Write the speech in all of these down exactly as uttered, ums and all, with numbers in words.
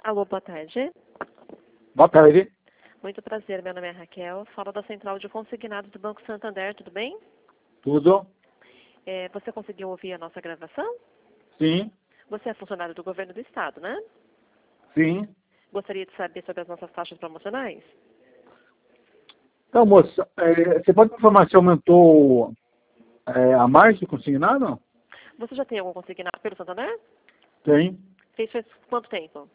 Alô, boa tarde. Boa tarde. Muito prazer, meu nome é Raquel. Falo da Central de Consignados do Banco Santander, tudo bem? Tudo? É, você conseguiu ouvir a nossa gravação? Sim, Você é funcionário do governo do estado, né? sim. Gostaria de saber sobre as nossas taxas promocionais? Então, moça, é, você pode me informar se aumentou é, a margem consignada? Você já tem algum consignado pelo Santander? Tem. Fez faz quanto tempo?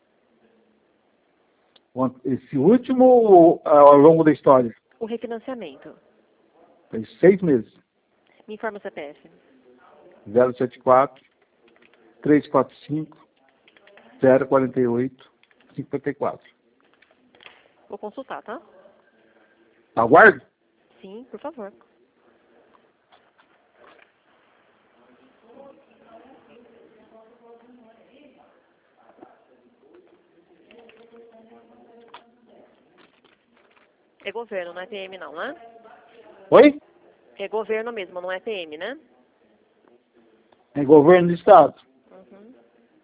Esse último ao longo da história? O refinanciamento. Tem seis meses. Me informa o C P F. zero sete quatro, três quatro cinco, zero quatro oito, cinco quatro. Vou consultar, tá? Aguardo? Sim, por favor. É governo, não é P M não, né? Oi? É governo mesmo, não é P M, né? É governo do estado. Uhum.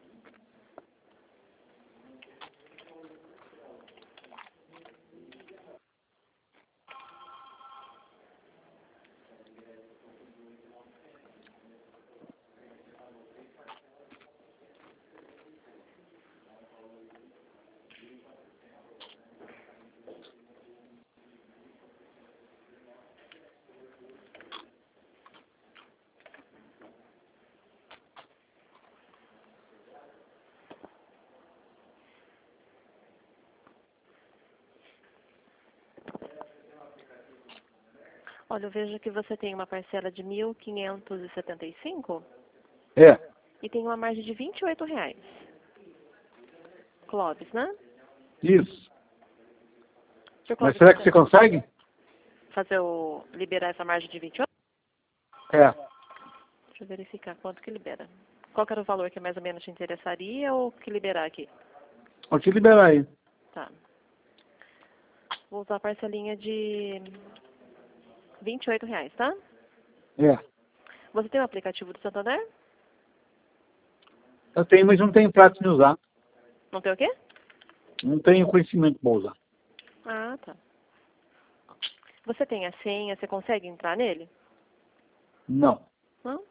Olha, eu vejo que você tem uma parcela de mil quinhentos e setenta e cinco É, e tem uma margem de vinte e oito reais. Clóvis, né? isso. Senhor Mas Clóvis, será que você você consegue? fazer o liberar essa margem de vinte e oito? É. Deixa eu verificar quanto que libera. Qual que era o valor que mais ou menos te interessaria ou que liberar aqui? Vou te liberar aí. Tá. Vou usar a parcelinha de vinte e oito reais, tá? É. Você tem o aplicativo do Santander? Eu tenho, mas não tenho prática de usar. Não tem o quê? Não tenho conhecimento para usar. Ah, tá. Você tem a senha, você consegue entrar nele? Não. Não?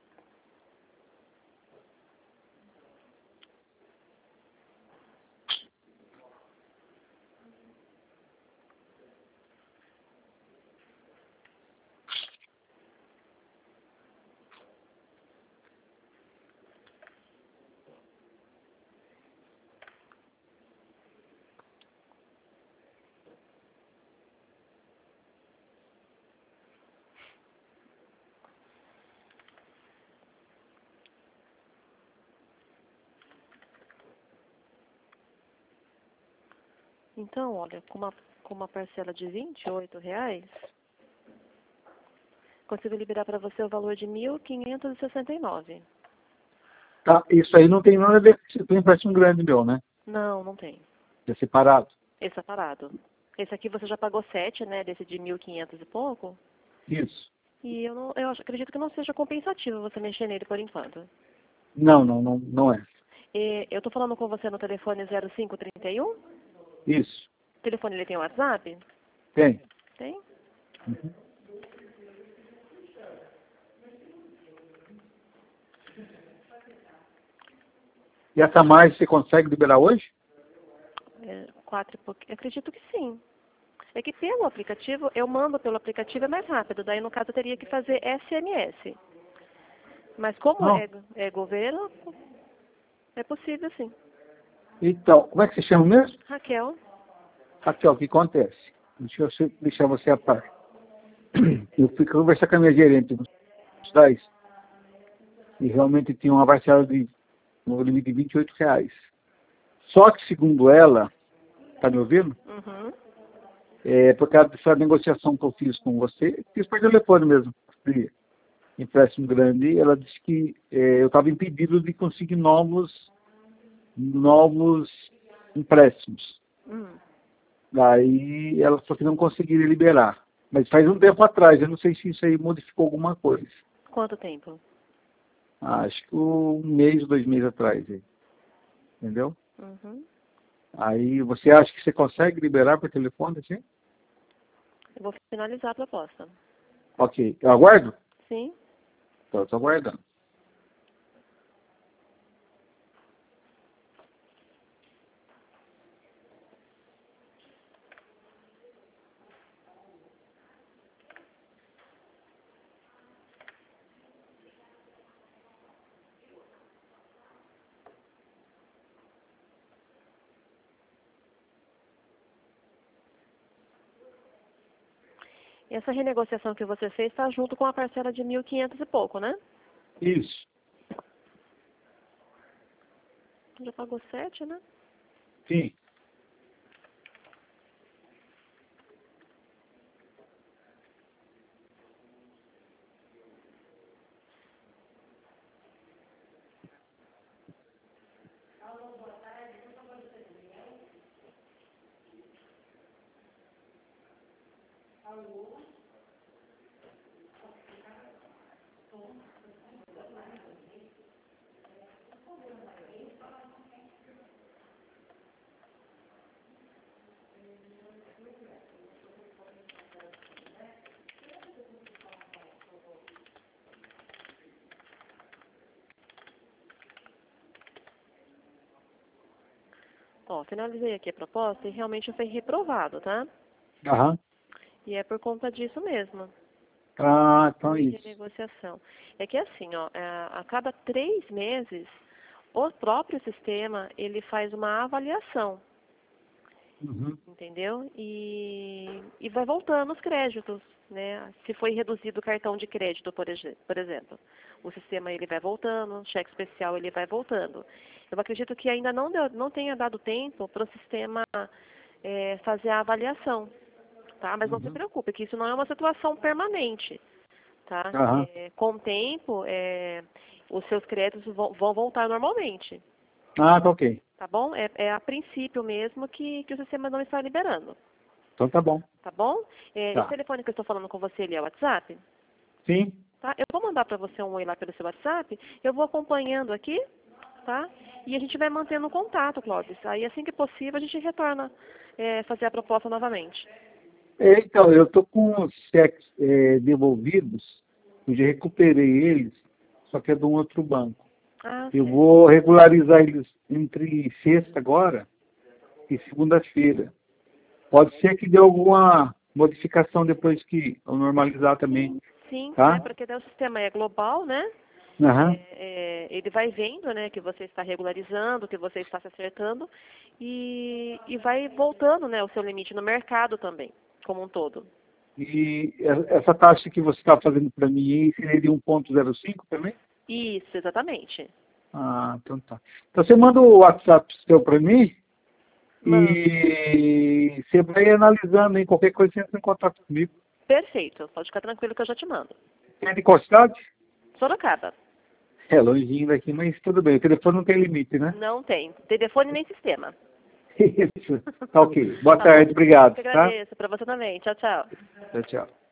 Então, olha, com uma, com uma parcela de vinte e oito reais, consigo liberar para você o valor de mil quinhentos e sessenta e nove. Tá, isso aí não tem nada a ver com o empréstimo grande meu, né? Não, não tem. É separado. Esse é parado. Esse aqui você já pagou sete, né? Desse de mil e quinhentos e pouco. Isso. E eu, não, eu acho- acredito que não seja compensativo você mexer nele por enquanto. Não, não, não, não é. E eu tô falando com você no telefone zero cinco trinta e um. Isso. O telefone ele tem WhatsApp? Tem. Tem? Uhum. E essa margem você consegue liberar hoje? É, quatro e pouquinho. Acredito que sim. É que pelo aplicativo, eu mando pelo aplicativo é mais rápido. Daí, no caso, eu teria que fazer S M S. Mas como Não. é, é governo, é possível sim. Então, como é que você chama mesmo? Raquel, Raquel, o que acontece? Deixa eu se- deixar você a par. Eu fui conversar com a minha gerente nos tais e realmente tinha uma parcela de no limite de vinte e oito reais. Só que, segundo ela, tá me ouvindo? uhum. É, por causa dessa negociação que eu fiz com você, fiz por telefone mesmo, de empréstimo grande, ela disse que é, eu estava impedido de conseguir novos, novos empréstimos. Hum. Daí ela falou que não conseguiria liberar. Mas faz um tempo atrás, eu não sei se isso aí modificou alguma coisa. Quanto tempo? Acho que um mês, dois meses atrás. Aí. Entendeu? Uhum. Aí você acha que você consegue liberar por telefone, assim? Eu vou finalizar a proposta. Ok. Eu aguardo? Sim. Então, eu estou aguardando. E essa renegociação que você fez está junto com a parcela de mil e quinhentos e pouco, né? Isso. Já pagou sete, né? Sim. Ó, finalizei aqui a proposta e realmente foi reprovado, tá? Aham. E é por conta disso mesmo. Ah, então é De isso. renegociação. É que assim, ó, é, a cada três meses, o próprio sistema, ele faz uma avaliação, Uhum. entendeu? E, e vai voltando os créditos, né? Se foi reduzido o cartão de crédito, por, exe- por exemplo. O sistema, ele vai voltando, o cheque especial, ele vai voltando. Eu acredito que ainda não, deu, não tenha dado tempo para o sistema é, fazer a avaliação, tá? Mas não se Uhum. preocupe, que isso não é uma situação permanente. Tá? Aham. É, com o tempo, é, os seus créditos vão, vão voltar normalmente, Ah, tá ok. tá bom? É, é a princípio mesmo que, que o sistema não está liberando, Então tá bom. tá bom? É, esse Tá. telefone que eu estou falando com você, ele é o WhatsApp? Sim. Tá? Eu vou mandar para você um oi lá pelo seu WhatsApp, eu vou acompanhando aqui, tá? E a gente vai mantendo contato, Clóvis. Aí assim que possível a gente retorna é, fazer a proposta novamente. É, então, eu tô com os cheques é, devolvidos, eu já recuperei eles, só que é de um outro banco. Ah, Eu certo. vou regularizar eles entre sexta agora e segunda-feira. Pode ser que dê alguma modificação depois que eu normalizar também, Sim, é tá? porque daí o sistema é global, né? Aham. É, é, ele vai vendo, né, que você está regularizando, que você está se acertando e, e vai voltando, né, o seu limite no mercado também, como um todo. E essa taxa que você está fazendo para mim aí seria de um ponto zero cinco também? Isso, exatamente. Ah, então tá. Então você manda o WhatsApp seu para mim Mando. e você vai analisando, em qualquer coisa você entra em contato comigo. Perfeito. Pode ficar tranquilo que eu já te mando. É de qual cidade? Sorocaba. É longinho daqui, mas tudo bem. O telefone não tem limite, né? Não tem telefone nem sistema. Isso. Tá ok. Boa Tá bom? tarde, obrigado, Eu que tá? agradeço. Para você também. Tchau, tchau. Tchau, tchau.